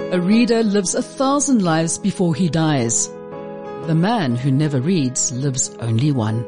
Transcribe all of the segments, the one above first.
A reader lives 1,000 lives before he dies. The man who never reads lives only one.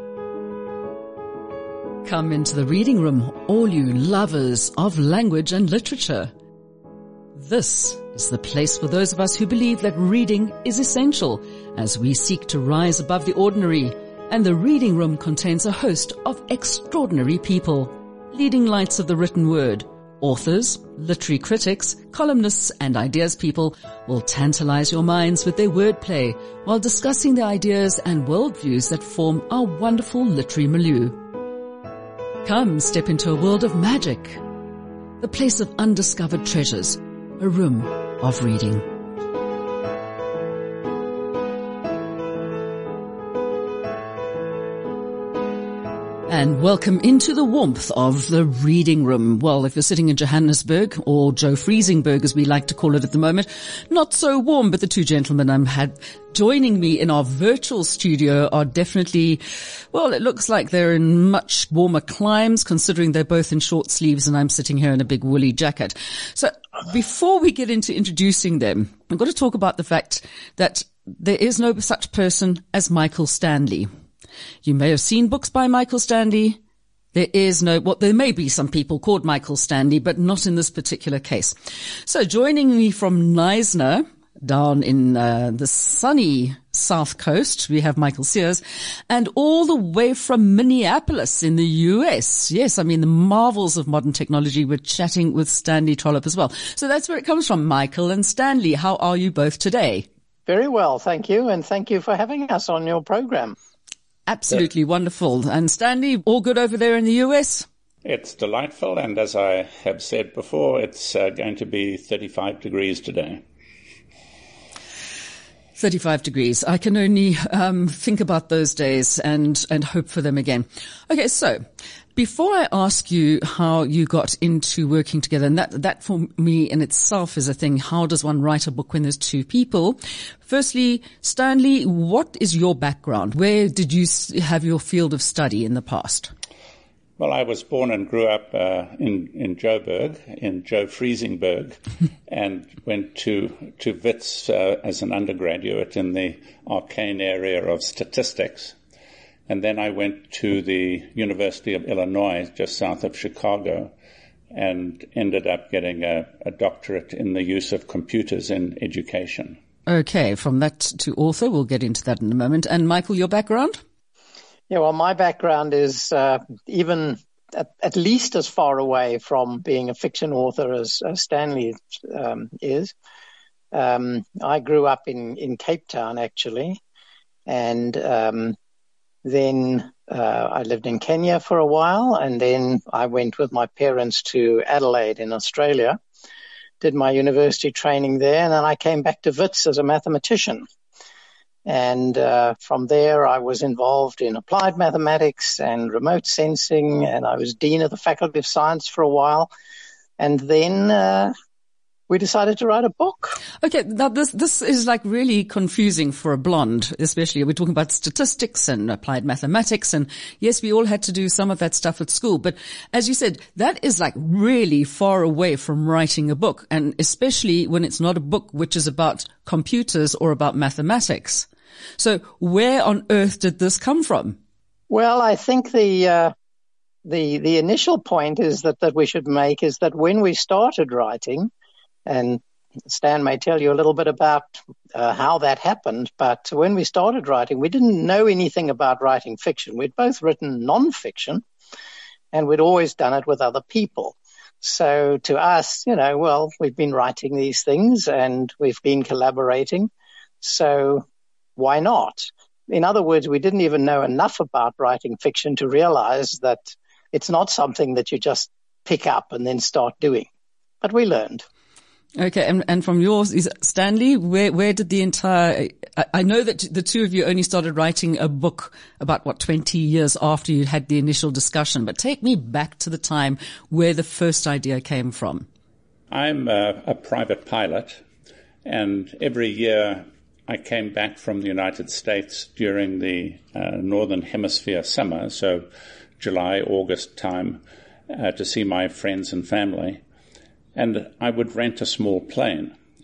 Come into the reading room, all you lovers of language and literature. This is the place for those of us who believe that reading is essential as we seek to rise above the ordinary, and the reading room contains a host of extraordinary people, leading lights of the written word. Authors, literary critics, columnists and ideas people will tantalize your minds with their wordplay while discussing the ideas and worldviews that form our wonderful literary milieu. Come step into a world of magic, the place of undiscovered treasures, a room of reading. And welcome into the warmth of the reading room. Well, if you're sitting in Johannesburg, or Joe Friesenberg as we like to call it at the moment, not so warm, but the two gentlemen joining me in our virtual studio are definitely, well, it looks like they're in much warmer climes considering they're both in short sleeves and I'm sitting here in a big woolly jacket. So before we get into introducing them, I've got to talk about the fact that there is no such person as Michael Stanley. You may have seen books by Michael Stanley. There may be some people called Michael Stanley, but not in this particular case. So joining me from Knysna, down in the sunny South Coast, we have Michael Sears, and all the way from Minneapolis in the US. Yes, I mean the marvels of modern technology. We're chatting with Stanley Trollope as well. So that's where it comes from, Michael and Stanley. How are you both today? Very well, thank you, and thank you for having us on your program. Absolutely wonderful. And Stanley, all good over there in the US? It's delightful, and as I have said before, it's going to be 35 degrees today. 35 degrees. I can only think about those days and hope for them again. Okay, so before I ask you how you got into working together, and that for me in itself is a thing, how does one write a book when there's two people? Firstly, Stanley, what is your background? Where did you have your field of study in the past? Well, I was born and grew up in Joburg, in Joe Friesenberg, and went to Wits as an undergraduate in the arcane area of statistics. And then I went to the University of Illinois, just south of Chicago, and ended up getting a doctorate in the use of computers in education. Okay, from that to author, we'll get into that in a moment. And Michael, your background? Yeah, well, my background is even at least as far away from being a fiction author as Stanley is. I grew up in Cape Town, actually, and then I lived in Kenya for a while, and then I went with my parents to Adelaide in Australia, did my university training there, and then I came back to Wits as a mathematician. And from there, I was involved in applied mathematics and remote sensing, and I was dean of the Faculty of Science for a while. And then we decided to write a book. Okay, now this is like really confusing for a blonde, especially. We're talking about statistics and applied mathematics, and yes, we all had to do some of that stuff at school. But as you said, that is like really far away from writing a book, and especially when it's not a book which is about computers or about mathematics. So where on earth did this come from? Well, I think the initial point is that we should make is that when we started writing, and Stan may tell you a little bit about how that happened, but when we started writing, we didn't know anything about writing fiction. We'd both written non-fiction, and we'd always done it with other people. So to us, well, we've been writing these things and we've been collaborating, so why not? In other words, we didn't even know enough about writing fiction to realize that it's not something that you just pick up and then start doing. But we learned. Okay, and from yours, Stanley, where did the entire, I know that the two of you only started writing a book about, 20 years after you had the initial discussion, but take me back to the time where the first idea came from. I'm a private pilot, and every year I came back from the United States during the Northern Hemisphere summer, so July, August time, to see my friends and family. And I would rent a small plane.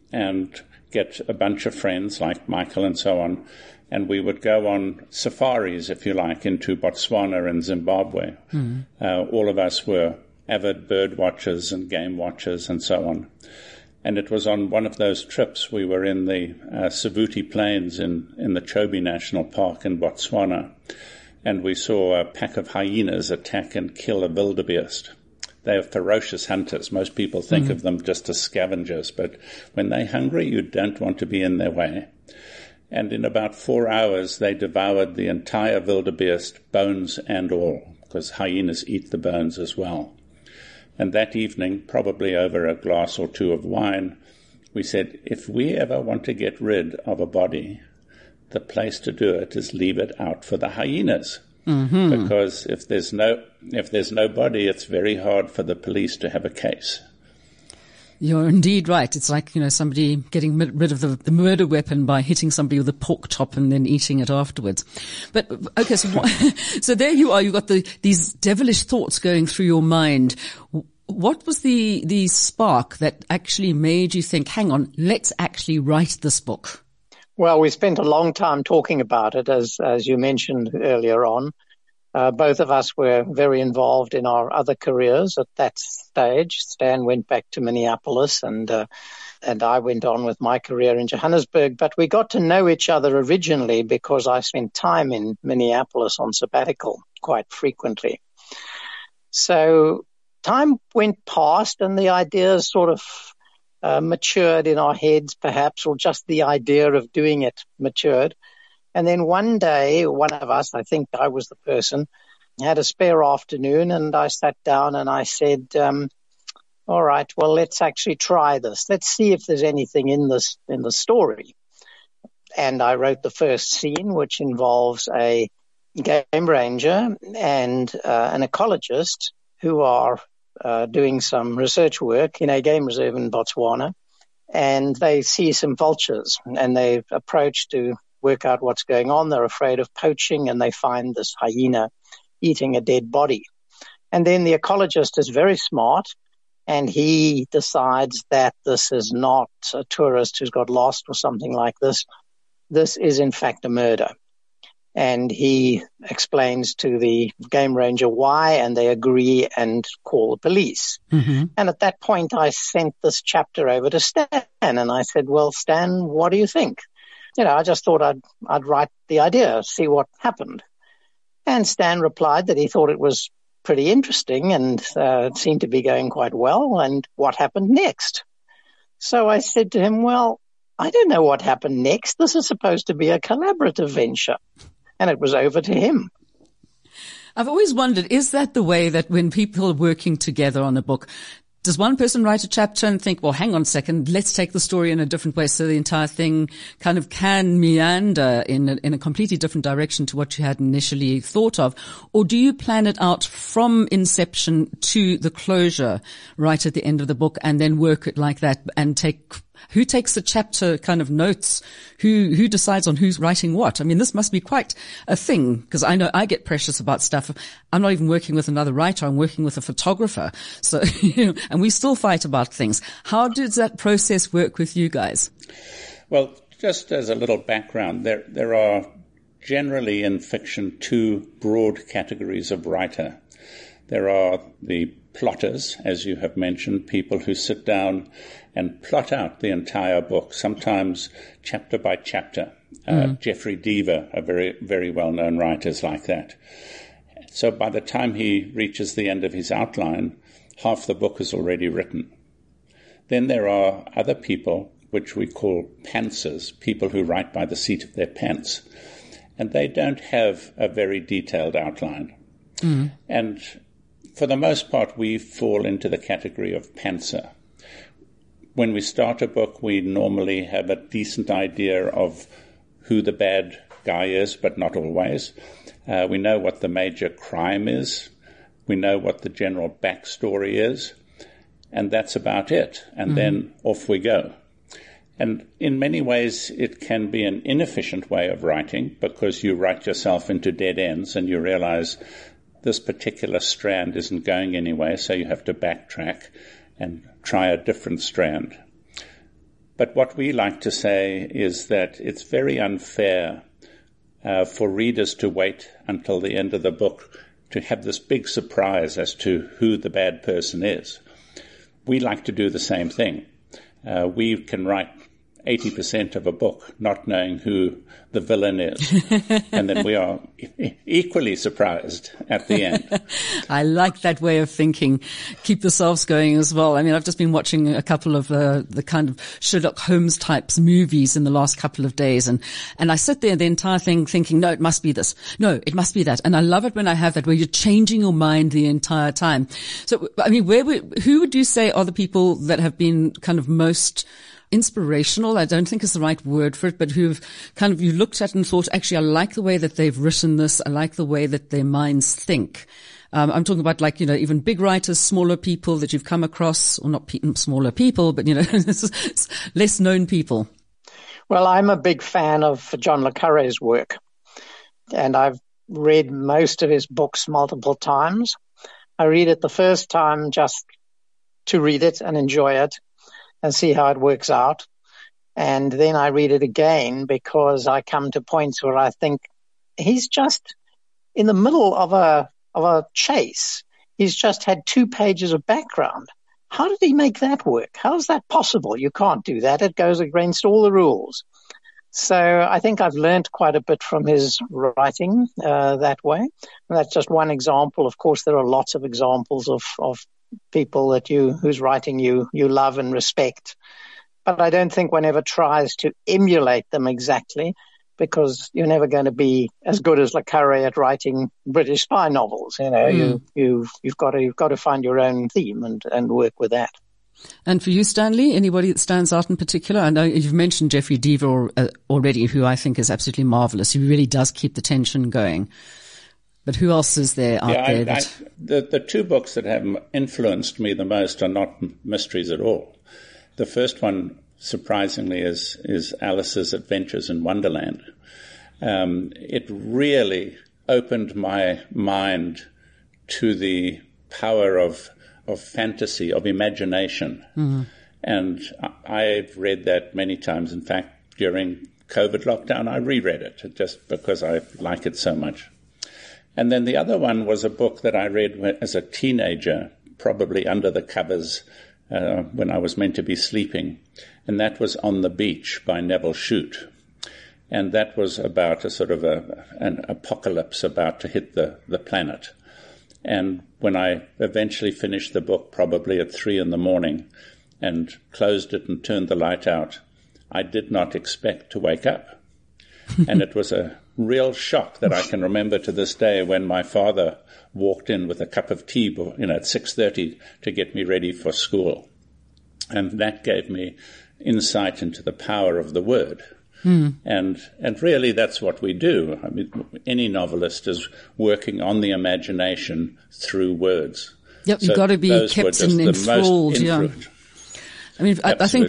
and get a bunch of friends like Michael and so on, and we would go on safaris, if you like, into Botswana and Zimbabwe. All of us were avid bird watchers and game watchers and so on. And it was on one of those trips we were in the Savuti Plains in the Chobe National Park in Botswana, and we saw a pack of hyenas attack and kill a wildebeest. They are ferocious hunters. Most people think of them just as scavengers, but when they're hungry, you don't want to be in their way. And in about 4 hours, they devoured the entire wildebeest, bones and all, because hyenas eat the bones as well. And that evening, probably over a glass or two of wine, we said, if we ever want to get rid of a body, the place to do it is leave it out for the hyenas. Because if there's no body, it's very hard for the police to have a case. You're indeed right. It's like, somebody getting rid of the murder weapon by hitting somebody with a pork chop and then eating it afterwards. But, okay, so, so there you are. You've got these devilish thoughts going through your mind. What was the spark that actually made you think, hang on, let's actually write this book? Well, we spent a long time talking about it, as you mentioned earlier on. Both of us were very involved in our other careers at that stage. Stan went back to Minneapolis and I went on with my career in Johannesburg. But we got to know each other originally because I spent time in Minneapolis on sabbatical quite frequently. So time went past and the ideas sort of matured in our heads, perhaps, or just the idea of doing it matured. And then one day, one of us, I think I was the person, had a spare afternoon, and I sat down and I said, all right, well, let's actually try this. Let's see if there's anything in the story. And I wrote the first scene, which involves a game ranger and an ecologist who are doing some research work in a game reserve in Botswana, and they see some vultures, and they approach to work out what's going on. They're afraid of poaching, and they find this hyena eating a dead body. And then the ecologist is very smart, and he decides that this is not a tourist who's got lost or something like this. This is, in fact, a murder. And he explains to the game ranger why, and they agree and call the police. And at that point, I sent this chapter over to Stan, and I said, well, Stan, what do you think? I just thought I'd write the idea, see what happened. And Stan replied that he thought it was pretty interesting and it seemed to be going quite well, and what happened next? So I said to him, well, I don't know what happened next. This is supposed to be a collaborative venture. And it was over to him. I've always wondered, is that the way that when people are working together on a book, does one person write a chapter and think, well, hang on a second, let's take the story in a different way so the entire thing kind of can meander in a completely different direction to what you had initially thought of? Or do you plan it out from inception to the closure right at the end of the book and then work it like that and who takes the chapter kind of notes? Who decides on who's writing what? I mean, this must be quite a thing, because I know I get precious about stuff. I'm not even working with another writer. I'm working with a photographer. So, and we still fight about things. How does that process work with you guys? Well, just as a little background, there are generally in fiction two broad categories of writer. There are the plotters, as you have mentioned, people who sit down and plot out the entire book, sometimes chapter by chapter. Jeffrey Deaver, a very, very well-known writer, is like that. So by the time he reaches the end of his outline, half the book is already written. Then there are other people, which we call pantsers, people who write by the seat of their pants. And they don't have a very detailed outline. And for the most part, we fall into the category of pantser. When we start a book, we normally have a decent idea of who the bad guy is, but not always. We know what the major crime is. We know what the general backstory is. And that's about it. And then off we go. And in many ways, it can be an inefficient way of writing, because you write yourself into dead ends and you realize this particular strand isn't going anywhere, so you have to backtrack and try a different strand. But what we like to say is that it's very unfair for readers to wait until the end of the book to have this big surprise as to who the bad person is. We like to do the same thing. We can write 80% of a book not knowing who the villain is. And then we are equally surprised at the end. I like that way of thinking. Keep yourselves going as well. I mean, I've just been watching a couple of the kind of Sherlock Holmes types movies in the last couple of days. And I sit there the entire thing thinking, no, it must be this. No, it must be that. And I love it when I have that, where you're changing your mind the entire time. So, I mean, who would you say are the people that have been kind of most inspirational? I don't think is the right word for it, but who've kind of, you looked at and thought, actually, I like the way that they've written this. I like the way that their minds think. I'm talking about, like, even big writers, smaller people that you've come across, or not smaller people, but, less known people. Well, I'm a big fan of John le Carré's work, and I've read most of his books multiple times. I read it the first time just to read it and enjoy it and see how it works out. And then I read it again because I come to points where I think he's just in the middle of a chase. He's just had 2 pages of background. How did he make that work? How is that possible? You can't do that. It goes against all the rules. So I think I've learned quite a bit from his writing that way. And that's just one example. Of course, there are lots of examples of people whose writing you love and respect. But I don't think one ever tries to emulate them exactly, because you're never going to be as good as le Carré at writing British spy novels. You've got to find your own theme and work with that. And for you, Stanley, anybody that stands out in particular? I know you've mentioned Jeffrey Deaver already, who I think is absolutely marvelous. He really does keep the tension going. But who else is there out there? The 2 books that have influenced me the most are not mysteries at all. The first one, surprisingly, is Alice's Adventures in Wonderland. It really opened my mind to the power of fantasy, of imagination. Mm-hmm. And I've read that many times. In fact, during COVID lockdown, I reread it just because I like it so much. And then the other one was a book that I read as a teenager, probably under the covers when I was meant to be sleeping, and that was On the Beach by Nevil Shute. And that was about a sort of an apocalypse about to hit the planet. And when I eventually finished the book, probably at 3 a.m, and closed it and turned the light out, I did not expect to wake up. And it was a real shock that I can remember to this day, when my father walked in with a cup of tea, at 6:30 to get me ready for school. And that gave me insight into the power of the word. And really that's what we do. I mean, any novelist is working on the imagination through words. Yep, you've got to be kept enthralled. Yeah. I mean, I think,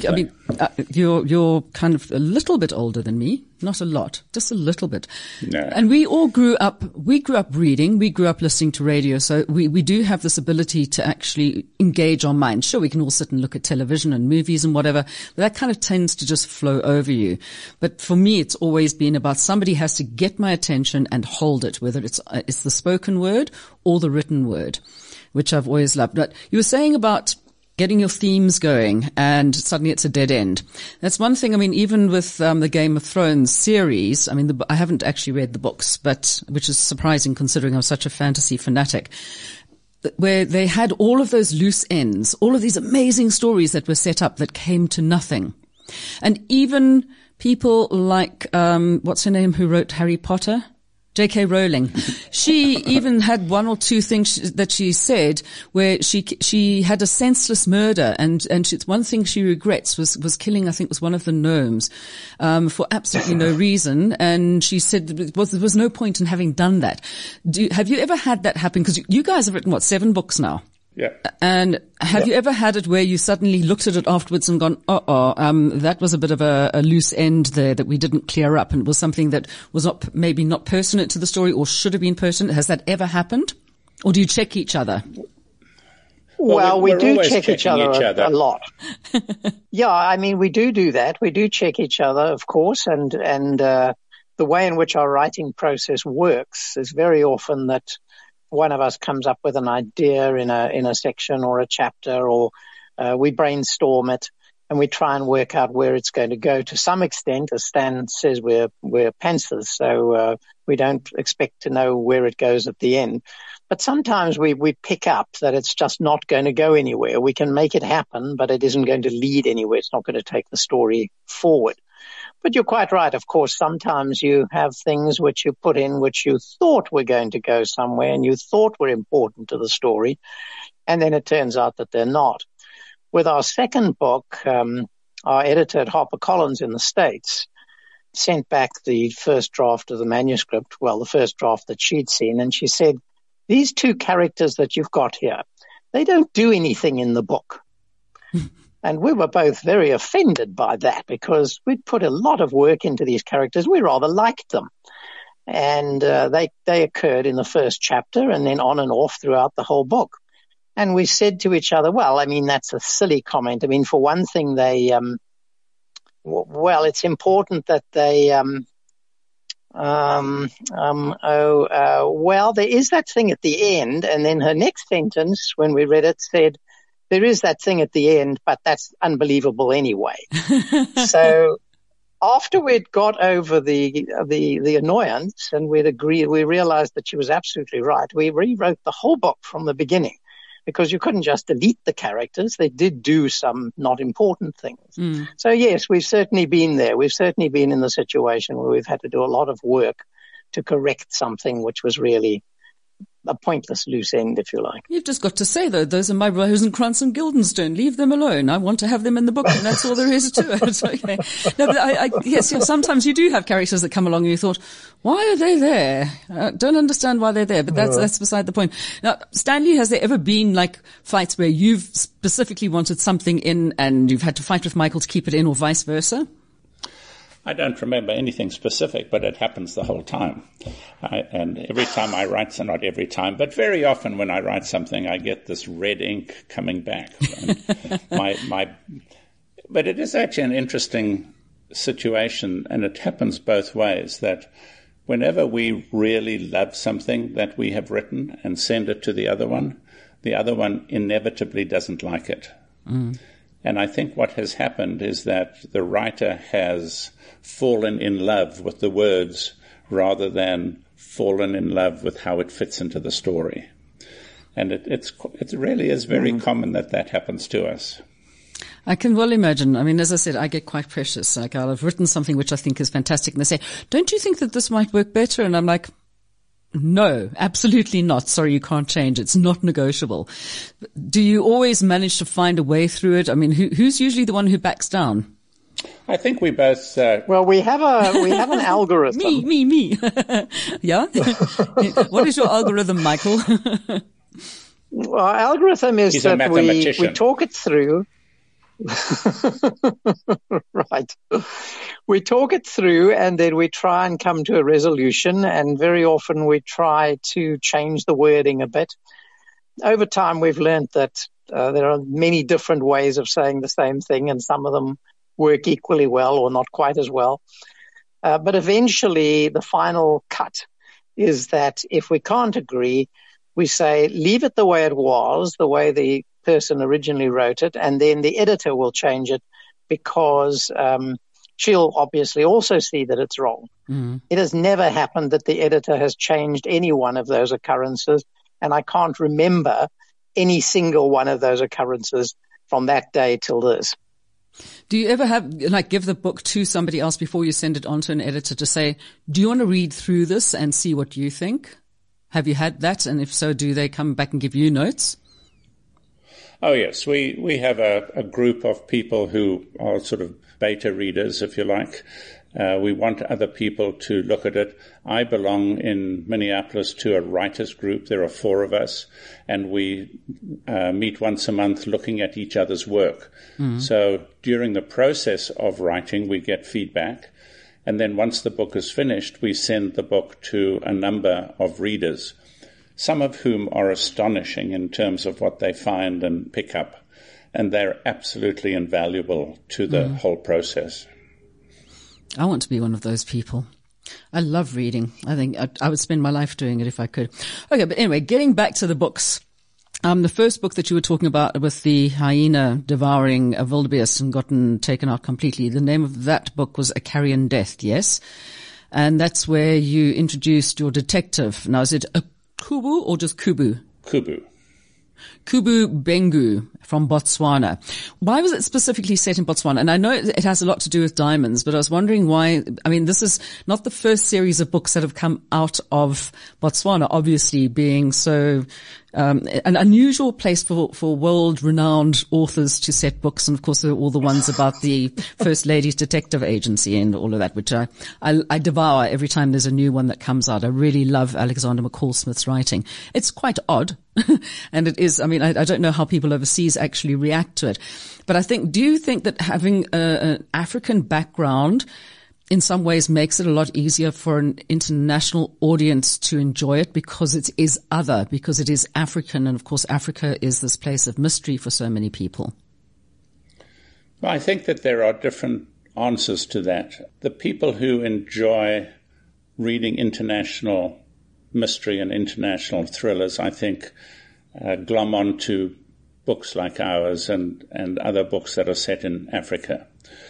you're kind of a little bit older than me. Not a lot, just a little bit. No. And we grew up reading, we grew up listening to radio. So we do have this ability to actually engage our mind. Sure, we can all sit and look at television and movies and whatever, but that kind of tends to just flow over you. But for me, it's always been about somebody has to get my attention and hold it, whether it's the spoken word or the written word, which I've always loved. But you were saying about getting your themes going, and suddenly it's a dead end. That's one thing. I mean, even with the Game of Thrones series, I mean, I haven't actually read the books, but which is surprising considering I'm such a fantasy fanatic, where they had all of those loose ends, all of these amazing stories that were set up that came to nothing. And even people like, what's her name, who wrote Harry Potter? J.K. Rowling. She even had 1 or 2 things that she said where she had a senseless murder, and it's one thing she regrets was killing, I think, was one of the gnomes, for absolutely no reason. And she said there was no point in having done that. Have you ever had that happen? Because you guys have written 7 books now. Yeah. And have you ever had it where you suddenly looked at it afterwards and gone, that was a bit of a loose end there that we didn't clear up, and it was something that was maybe not pertinent to the story or should have been pertinent? Has that ever happened? Or do you check each other? Well, we do always check each other a lot. Yeah, I mean, we do that. We do check each other, of course, and the way in which our writing process works is very often that one of us comes up with an idea in a section or a chapter, or we brainstorm it and we try and work out where it's going to go. To some extent, as Stan says, we're pantsers, so we don't expect to know where it goes at the end. But sometimes we pick up that it's just not going to go anywhere. We can make it happen, but it isn't going to lead anywhere. It's not going to take the story forward. But you're quite right. Of course, sometimes you have things which you put in which you thought were going to go somewhere and you thought were important to the story, and then it turns out that they're not. With our second book, our editor at HarperCollins in the States sent back the first draft of the manuscript, well, the first draft that she'd seen, and she said, "These two characters that you've got here, they don't do anything in the book." And we were both very offended by that because we'd put a lot of work into these characters. We rather liked them. And they occurred in the first chapter and then on and off throughout the whole book. And we said to each other, well, I mean, that's a silly comment. I mean, for one thing, it's important that they, there is that thing at the end. And then her next sentence, when we read it, said, there is that thing at the end, but that's unbelievable anyway. So after we'd got over the annoyance and we realized that she was absolutely right. We rewrote the whole book from the beginning because you couldn't just delete the characters. They did do some not important things. So yes, we've certainly been there. We've certainly been in the situation where we've had to do a lot of work to correct something which was really a pointless loose end, if you like. You've just got to say, though, those are my Rosencrantz and Guildenstern. Leave them alone. I want to have them in the book, and that's all there is to it. Okay. No, but yes, sometimes you do have characters that come along and you thought, why are they there? Don't understand why they're there, but that's beside the point. Now, Stanley, has there ever been like fights where you've specifically wanted something in and you've had to fight with Michael to keep it in, or vice versa? I don't remember anything specific, but it happens the whole time. And every time I write, so not every time, but very often when I write something, I get this red ink coming back. But it is actually an interesting situation, and it happens both ways, that whenever we really love something that we have written and send it to the other one inevitably doesn't like it. And I think what has happened is that the writer has fallen in love with the words rather than fallen in love with how it fits into the story. And it really is very common that happens to us. I can well imagine. I mean, as I said, I get quite precious. Like, I'll have written something which I think is fantastic, and they say, don't you think that this might work better? And I'm like, no, absolutely not. Sorry, you can't change. It's not negotiable. Do you always manage to find a way through it? I mean, who's usually the one who backs down? I think we both. Well, we have an algorithm. Me. Yeah. What is your algorithm, Michael? Well, our algorithm is that we talk it through. Right. We talk it through and then we try and come to a resolution, and very often we try to change the wording a bit. Over time, we've learned that there are many different ways of saying the same thing, and some of them work equally well or not quite as well. But eventually, the final cut is that if we can't agree, we say, leave it the way it was, the way the person originally wrote it, and then the editor will change it because she'll obviously also see that it's wrong. It has never happened that the editor has changed any one of those occurrences, and I can't remember any single one of those occurrences from that day till this. Do you ever give the book to somebody else before you send it on to an editor to say, do you want to read through this and see what you think? Have you had that? And if so, do they come back and give you notes? Oh, yes. We have a group of people who are sort of beta readers, if you like. We want other people to look at it. I belong in Minneapolis to a writers group. There are 4 of us, and we meet once a month looking at each other's work. So during the process of writing, we get feedback. And then once the book is finished, we send the book to a number of readers some of whom are astonishing in terms of what they find and pick up. And they're absolutely invaluable to the whole process. I want to be one of those people. I love reading. I think I would spend my life doing it if I could. Okay, but anyway, getting back to the books. The first book that you were talking about with the hyena devouring a wildebeest and gotten taken out completely, the name of that book was A Carrion Death, yes? And that's where you introduced your detective. Now, is it a Kubu or just Kubu? Kubu. Kubu Bengu from Botswana. Why was it specifically set in Botswana? And I know it has a lot to do with diamonds, but I was wondering why. I mean, this is not the first series of books that have come out of Botswana, obviously being so an unusual place for world-renowned authors to set books. And of course, there are all the ones about the First Lady's Detective Agency and all of that, which I devour every time there's a new one that comes out. I really love Alexander McCall Smith's writing. It's quite odd. And it is, I mean, I don't know how people overseas actually react to it. But do you think that having an African background in some ways makes it a lot easier for an international audience to enjoy it because it is other, because it is African, and of course Africa is this place of mystery for so many people? Well, I think that there are different answers to that. The people who enjoy reading international mystery and international thrillers, I think, glom onto books like ours and other books that are set in Africa.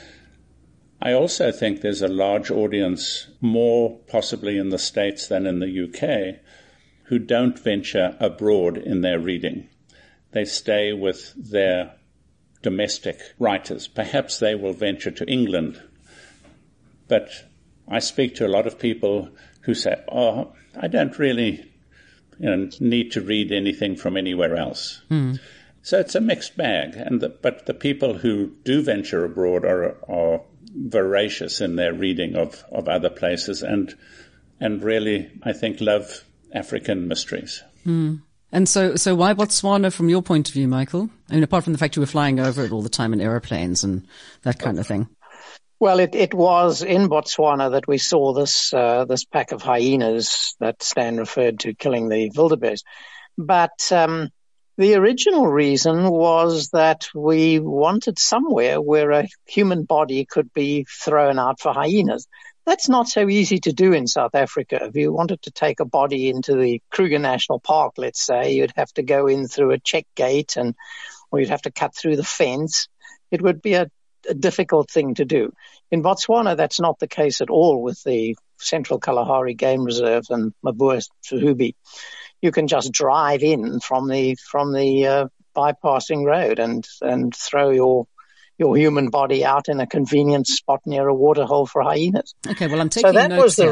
I also think there's a large audience, more possibly in the States than in the UK, who don't venture abroad in their reading. They stay with their domestic writers. Perhaps they will venture to England. But I speak to a lot of people who say, oh, I don't really need to read anything from anywhere else. So it's a mixed bag. But the people who do venture abroad are voracious in their reading of other places and really, I think, love African mysteries. And so why Botswana from your point of view, Michael? I mean, apart from the fact you were flying over it all the time in aeroplanes and that kind of thing. Well, it was in Botswana that we saw this pack of hyenas that Stan referred to killing the wildebeest. But the original reason was that we wanted somewhere where a human body could be thrown out for hyenas. That's not so easy to do in South Africa. If you wanted to take a body into the Kruger National Park, let's say, you'd have to go in through a check gate or you'd have to cut through the fence. It would be a difficult thing to do. In Botswana, that's not the case at all with the Central Kalahari Game Reserve and Mabuza-Suhubi. You can just drive in from the bypassing road and throw your human body out in a convenient spot near a waterhole for hyenas. Okay, well, I'm taking notes. So that was the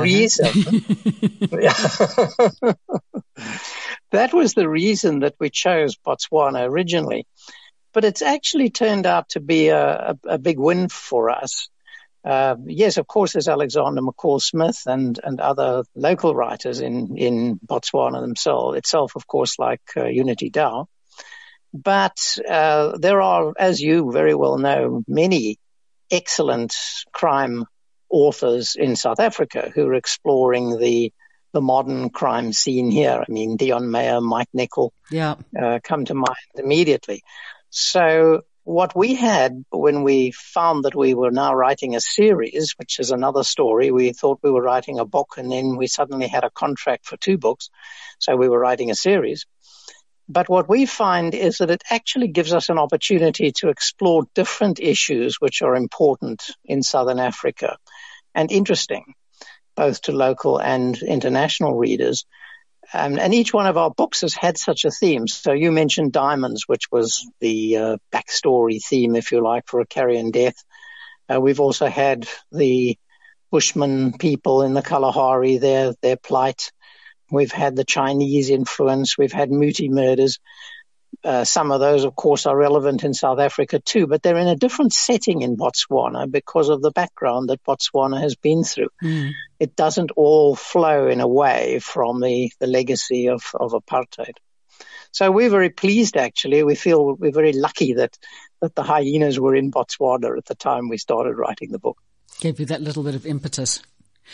reason. That was the reason that we chose Botswana originally. But it's actually turned out to be a big win for us. Yes, of course, there's Alexander McCall Smith and other local writers in Botswana itself, of course, like Unity Dow. But there are, as you very well know, many excellent crime authors in South Africa who are exploring the modern crime scene here. I mean, Dion Meyer, Mike Nickel come to mind immediately. So what we had when we found that we were now writing a series, which is another story, we thought we were writing a book and then we suddenly had a contract for 2 books. So we were writing a series. But what we find is that it actually gives us an opportunity to explore different issues which are important in Southern Africa and interesting, both to local and international readers. And each one of our books has had such a theme. So you mentioned diamonds, which was the backstory theme, if you like, for A Carrion Death. We've also had the Bushman people in the Kalahari, their plight. We've had the Chinese influence. We've had Muti murders. Some of those, of course, are relevant in South Africa too, but they're in a different setting in Botswana because of the background that Botswana has been through. It doesn't all flow in a way from the legacy of apartheid. So we're very pleased, actually. We feel we're very lucky that the hyenas were in Botswana at the time we started writing the book. Gave you that little bit of impetus.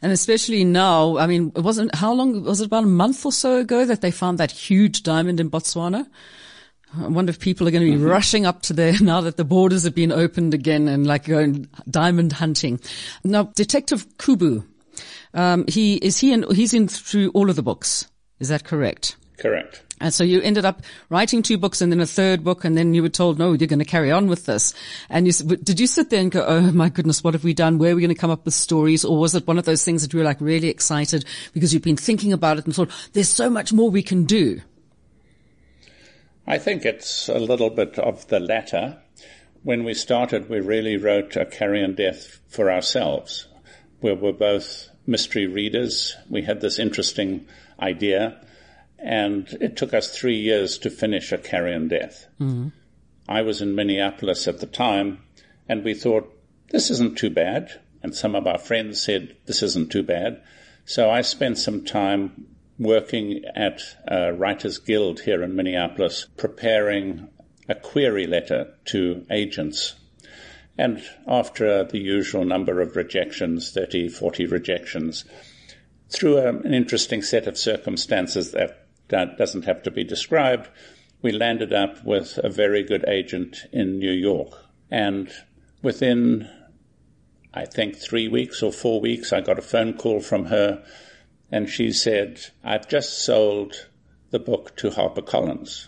And especially now, I mean, how long, was it about a month or so ago that they found that huge diamond in Botswana? I wonder if people are going to be rushing up to there now that the borders have been opened again and like going diamond hunting. Now, Detective Kubu, he's in through all of the books. Is that correct? Correct. And so you ended up writing 2 books and then a 3rd book, and then you were told, no, you're going to carry on with this. And did you sit there and go, oh my goodness, what have we done? Where are we going to come up with stories? Or was it one of those things that you were like really excited because you've been thinking about it and thought, there's so much more we can do? I think it's a little bit of the latter. When we started, we really wrote A Carrion Death for ourselves. We were both mystery readers. We had this interesting idea. And it took us 3 years to finish A Carrion Death. Mm-hmm. I was in Minneapolis at the time, and we thought, this isn't too bad. And some of our friends said, this isn't too bad. So I spent some time working at Writers Guild here in Minneapolis, preparing a query letter to agents. And after the usual number of rejections, 30, 40 rejections, through an interesting set of circumstances that doesn't have to be described, we landed up with a very good agent in New York. And within, I think, 3 weeks or 4 weeks, I got a phone call from her, and she said, I've just sold the book to HarperCollins.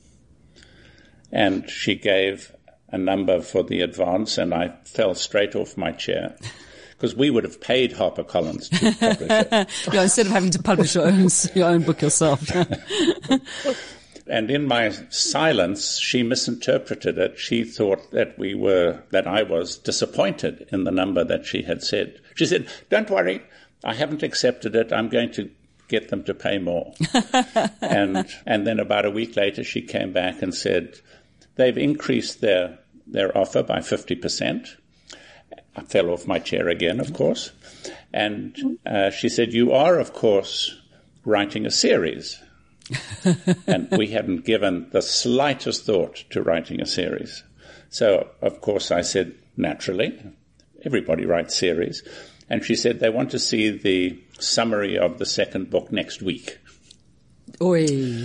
And she gave a number for the advance, and I fell straight off my chair. Because we would have paid HarperCollins to publish it. Yeah, instead of having to publish your own book yourself. And in my silence, she misinterpreted it. She thought that I was disappointed in the number that she had said. She said, don't worry, I haven't accepted it. I'm going to get them to pay more. and then about a week later, she came back and said, they've increased their offer by 50%. I fell off my chair again, of course. And she said, you are, of course, writing a series. And we hadn't given the slightest thought to writing a series. So, of course, I said, naturally, everybody writes series. And she said, they want to see the summary of the 2nd book next week. Oi.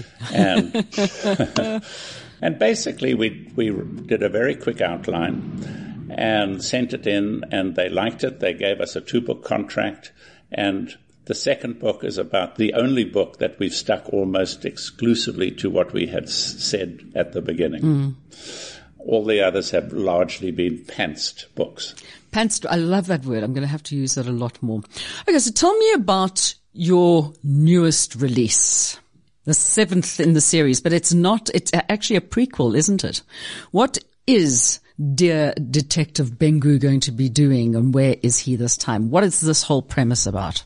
And basically, we did a very quick outline and sent it in, and they liked it. They gave us a 2-book contract, and the 2nd book is about the only book that we've stuck almost exclusively to what we had said at the beginning. Mm. All the others have largely been pantsed books. Pantsed, I love that word. I'm going to have to use that a lot more. Okay, so tell me about your newest release, the 7th in the series, but it's actually a prequel, isn't it? What is Dear Detective Bengu going to be doing, and where is he this time? What is this whole premise about?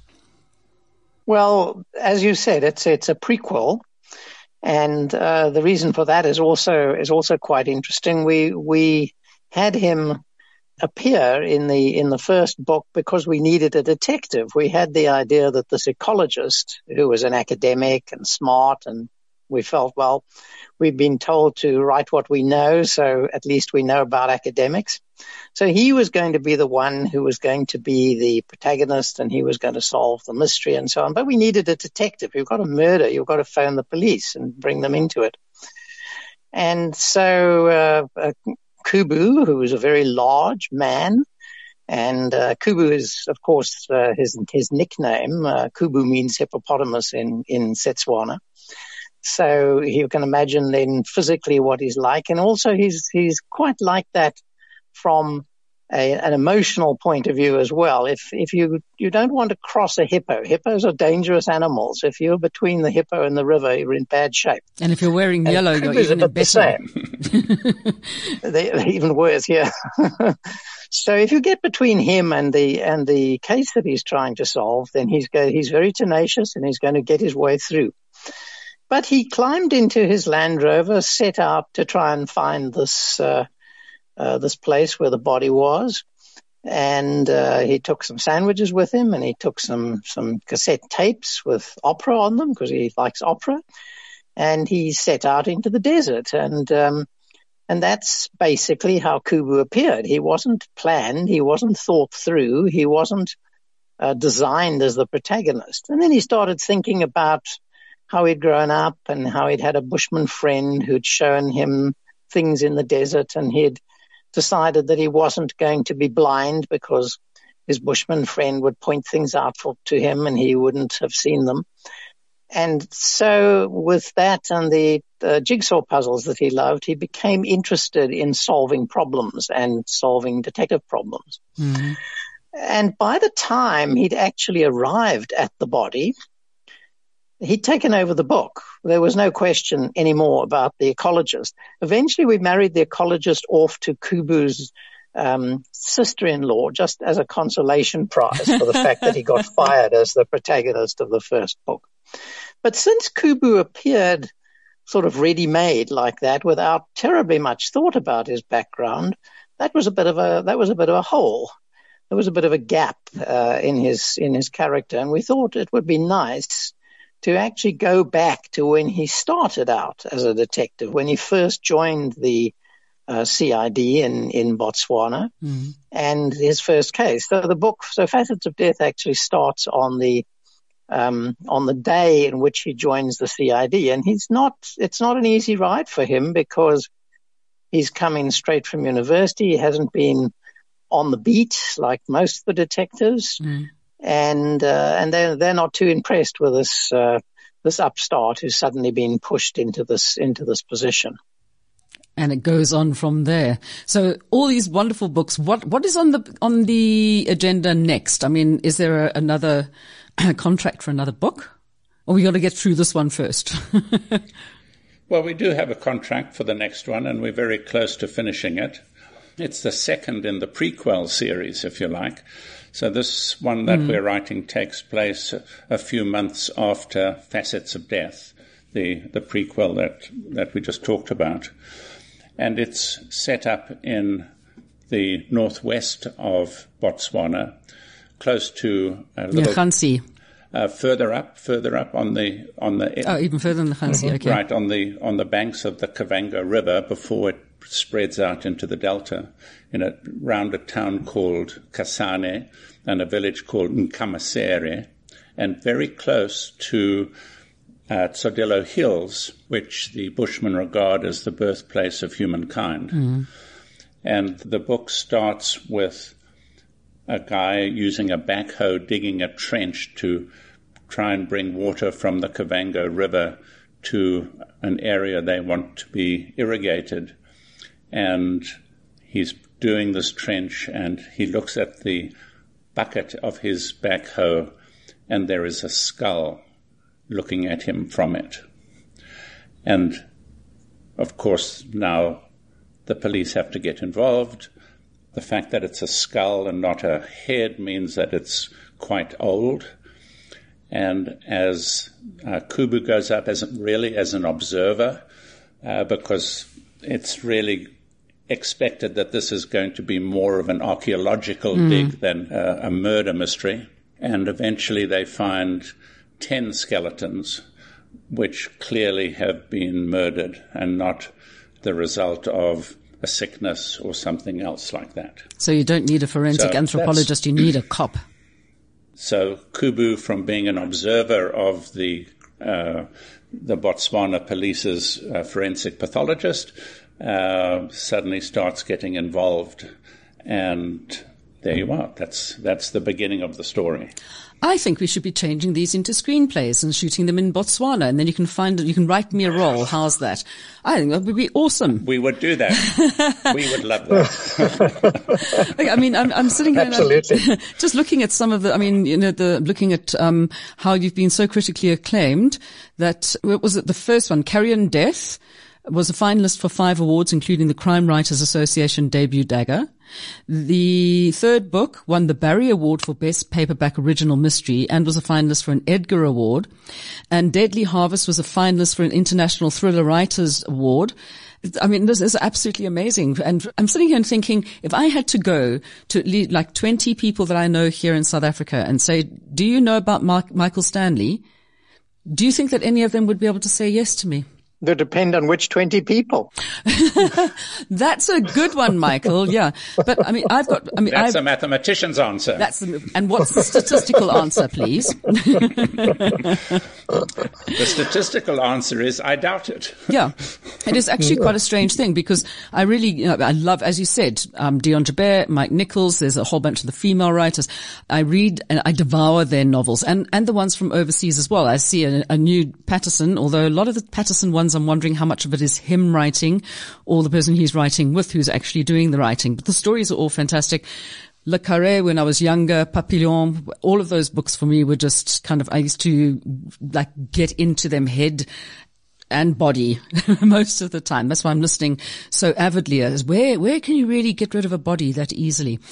Well, as you said, it's a prequel, and the reason for that is also quite interesting. We had him appear in the first book because we needed a detective. We had the idea that the psychologist, who was an academic and smart, and we felt, well, we've been told to write what we know, so at least we know about academics. So he was going to be the one who was going to be the protagonist, and he was going to solve the mystery and so on. But we needed a detective. You've got a murder. You've got to phone the police and bring them into it. And so Kubu, who was a very large man, and Kubu is, of course, his nickname. Kubu means hippopotamus in Setswana. So you can imagine then physically what he's like. And also he's quite like that from an emotional point of view as well. If you don't want to cross a hippo, hippos are dangerous animals. If you're between the hippo and the river, you're in bad shape. And if you're wearing yellow, you're even in better. They're even worse, yeah. So if you get between him and the case that he's trying to solve, then he's very tenacious and he's going to get his way through. But he climbed into his Land Rover, set out to try and find this place where the body was. And he took some sandwiches with him, and he took some cassette tapes with opera on them because he likes opera. And he set out into the desert. And that's basically how Kubu appeared. He wasn't planned. He wasn't thought through. He wasn't designed as the protagonist. And then he started thinking about how he'd grown up and how he'd had a bushman friend who'd shown him things in the desert, and he'd decided that he wasn't going to be blind because his bushman friend would point things out to him and he wouldn't have seen them. And so with that and the jigsaw puzzles that he loved, he became interested in solving problems and solving detective problems. Mm-hmm. And by the time he'd actually arrived at the body, he'd taken over the book. There was no question anymore about the ecologist. Eventually, we married the ecologist off to Kubu's sister-in-law, just as a consolation prize for the fact that he got fired as the protagonist of the first book. But since Kubu appeared sort of ready-made like that, without terribly much thought about his background, that was a bit of a hole. There was a bit of a gap in his character, and we thought it would be nice to actually go back to when he started out as a detective, when he first joined the CID in Botswana, and his first case. So the book, Facets of Death, actually starts on the day in which he joins the CID, and it's not an easy ride for him because he's coming straight from university. He hasn't been on the beat like most of the detectives. And they're not too impressed with this upstart who's suddenly been pushed into this position. And it goes on from there. So all these wonderful books. What is on the agenda next? I mean, is there another contract for another book, or we got to get through this one first? Well, we do have a contract for the next one, and we're very close to finishing it. It's the second in the prequel series, if you like. So this one that we're writing takes place a few months after Facets of Death, the prequel that we just talked about. And it's set up in the northwest of Botswana, close to a little Khansi. Further up on the even further than the Khansi, okay. Right, on the banks of the Kavango River before it spreads out into the delta, around a town called Kasane and a village called Nkamasere, and very close to Tsodilo Hills, which the Bushmen regard as the birthplace of humankind. And the book starts with a guy using a backhoe digging a trench to try and bring water from the Kavango River to an area they want to be irrigated. And he's doing this trench, and he looks at the bucket of his backhoe, and there is a skull looking at him from it. And, of course, now the police have to get involved. The fact that it's a skull and not a head means that it's quite old. And as Kubu goes up as an observer, because it's really expected that this is going to be more of an archaeological dig than a murder mystery. And eventually they find 10 skeletons, which clearly have been murdered and not the result of a sickness or something else like that. So you don't need a forensic anthropologist, you need a cop. So Kubu, from being an observer of the Botswana police's forensic pathologist, suddenly starts getting involved, and there you are. That's the beginning of the story. I think we should be changing these into screenplays and shooting them in Botswana, and then you can write me a role. How's that? I think that would be awesome. We would do that. We would love that. I mean, I'm sitting here Absolutely. and I'm just looking at some of looking at how you've been so critically acclaimed. That was it. The first one, Carrion Death, was a finalist for 5 awards, including the Crime Writers Association debut dagger. The third book won the Barry Award for Best Paperback Original Mystery and was a finalist for an Edgar Award. And Deadly Harvest was a finalist for an International Thriller Writers Award. I mean, this is absolutely amazing. And I'm sitting here and thinking, if I had to go to like 20 people that I know here in South Africa and say, do you know about Michael Stanley? Do you think that any of them would be able to say yes to me? They depend on which 20 people. That's a good one, Michael. Yeah. But that's a mathematician's answer. And what's the statistical answer, please? The statistical answer is I doubt it. Yeah. It is actually quite a strange thing because I really, I love, as you said, Dion Jabeur, Mike Nichols, there's a whole bunch of the female writers. I read and I devour their novels and the ones from overseas as well. I see a new Patterson, although a lot of the Patterson ones, I'm wondering how much of it is him writing or the person he's writing with who's actually doing the writing. But the stories are all fantastic. Le Carré, when I was younger, Papillon, all of those books for me were just kind of, I used to like get into them head and body most of the time. That's why I'm listening so avidly. Is where can you really get rid of a body that easily?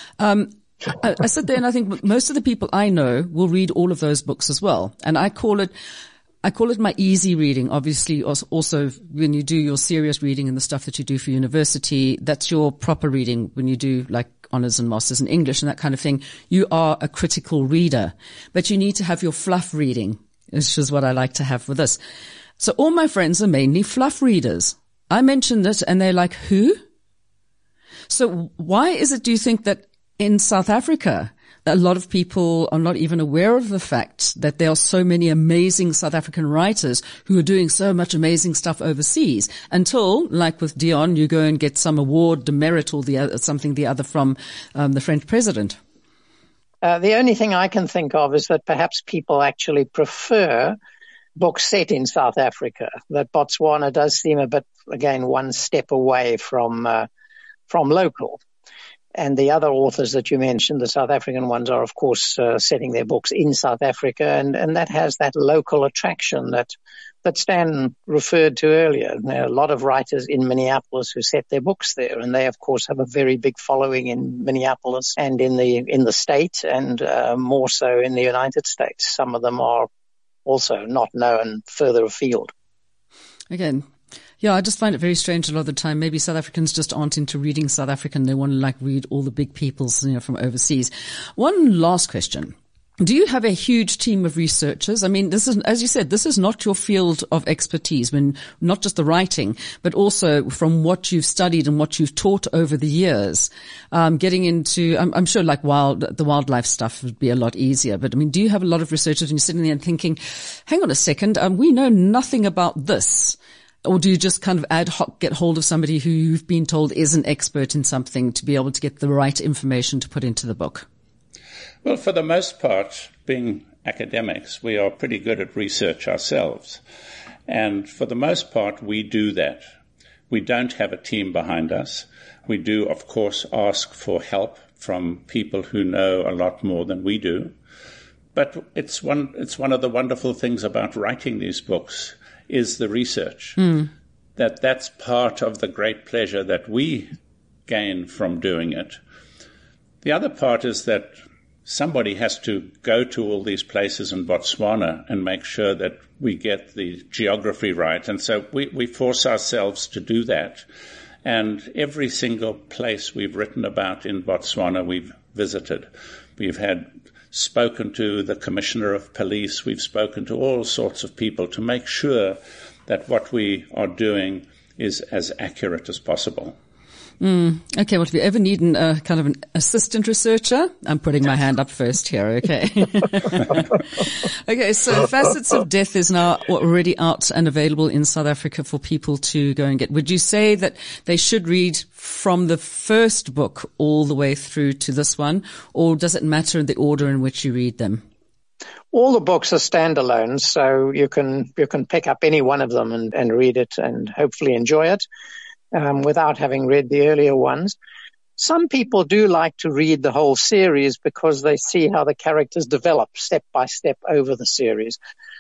I sit there and I think most of the people I know will read all of those books as well. And I call it my easy reading. Obviously, also when you do your serious reading and the stuff that you do for university, that's your proper reading. When you do like honors and masters in English and that kind of thing, you are a critical reader. But you need to have your fluff reading, which is what I like to have with this. So all my friends are mainly fluff readers. I mentioned it and they're like, who? So why is it, do you think, that in South Africa, a lot of people are not even aware of the fact that there are so many amazing South African writers who are doing so much amazing stuff overseas until, like with Dion, you go and get some award, demerit or something the other from the French president? The only thing I can think of is that perhaps people actually prefer books set in South Africa, that Botswana does seem a bit, again, one step away from local. And the other authors that you mentioned, the South African ones, are, of course, setting their books in South Africa, and that has that local attraction that Stan referred to earlier. There are a lot of writers in Minneapolis who set their books there, and they, of course, have a very big following in Minneapolis and in the state, and more so in the United States. Some of them are also not known further afield. Again, yeah, I just find it very strange a lot of the time. Maybe South Africans just aren't into reading South African. They want to read all the big peoples, from overseas. One last question. Do you have a huge team of researchers? I mean, this is, as you said, this is not your field of expertise, not just the writing, but also from what you've studied and what you've taught over the years. Getting into, I'm sure the wildlife stuff would be a lot easier, but I mean, do you have a lot of researchers and you're sitting there and thinking, hang on a second, we know nothing about this? Or do you just kind of ad hoc get hold of somebody who you've been told is an expert in something to be able to get the right information to put into the book? Well, for the most part, being academics, we are pretty good at research ourselves. And for the most part, we do that. We don't have a team behind us. We do, of course, ask for help from people who know a lot more than we do. But it's one of the wonderful things about writing these books is the research. That's part of the great pleasure that we gain from doing it. The other part is that somebody has to go to all these places in Botswana and make sure that we get the geography right. And so we force ourselves to do that. And every single place we've written about in Botswana, we've visited. We've spoken to the Commissioner of Police. We've spoken to all sorts of people to make sure that what we are doing is as accurate as possible. Okay, well, if you ever need kind of an assistant researcher, I'm putting my hand up first here, okay? Okay, so Facets of Death is now already out and available in South Africa for people to go and get. Would you say that they should read from the first book all the way through to this one, or does it matter the order in which you read them? All the books are standalone, so you can pick up any one of them and read it and hopefully enjoy it. Without having read the earlier ones. Some people do like to read the whole series because they see how the characters develop step by step over the series.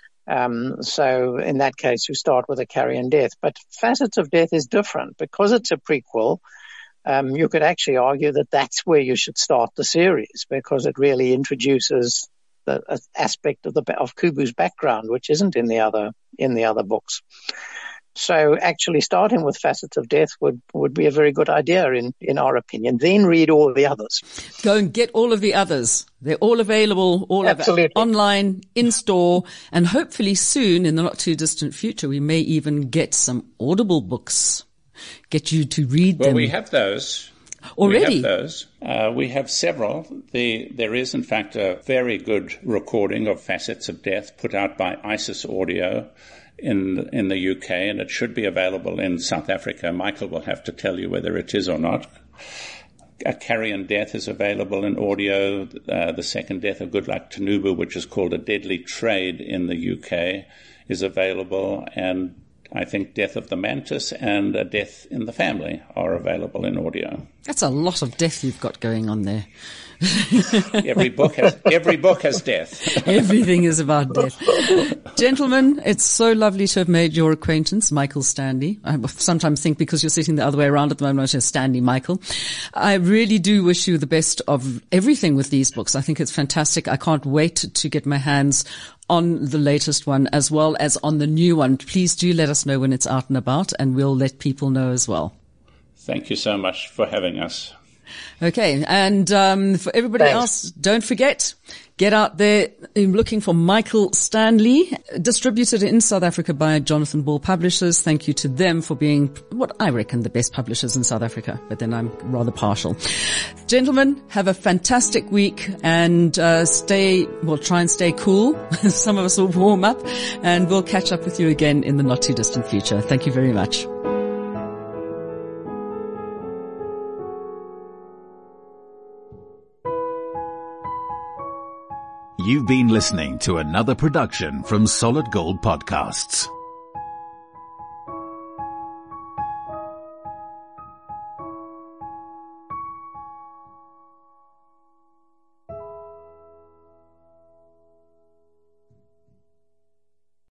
So in that case, you start with A Carrion Death. But Facets of Death is different. Because it's a prequel, you could actually argue that that's where you should start the series because it really introduces the aspect of Kubu's background, which isn't in the other books. So actually starting with Facets of Death would be a very good idea in our opinion. Then read all the others. Go and get all of the others. They're all available, online, in store, and hopefully soon, in the not too distant future, we may even get some Audible books. Get you to read them. Well, we have those. Already? We have those. We have several. There is, in fact, a very good recording of Facets of Death put out by Isis Audio in the UK, and it should be available in South Africa. Michael will have to tell you whether it is or not. A Carrion Death is available in audio. The Second Death of Goodluck Tanubu, which is called A Deadly Trade in the UK, is available, and I think Death of the Mantis and A Death in the Family are available in audio. That's a lot of death you've got going on there. Every book has death. Everything is about death. Gentlemen, it's so lovely to have made your acquaintance, Michael Stanley. I sometimes think because you're sitting the other way around at the moment, I say Stanley Michael. I really do wish you the best of everything with these books. I think it's fantastic. I can't wait to get my hands on the latest one as well as on the new one. Please do let us know when it's out and about, and we'll let people know as well. Thank you so much for having us. Okay, and for everybody else, don't forget, get out there looking for Michael Stanley, distributed in South Africa by Jonathan Ball Publishers. Thank you to them for being what I reckon the best publishers in South Africa, but then I'm rather partial. Gentlemen, have a fantastic week and try and stay cool. Some of us will warm up, and we'll catch up with you again in the not too distant future. Thank you very much. You've been listening to another production from Solid Gold Podcasts.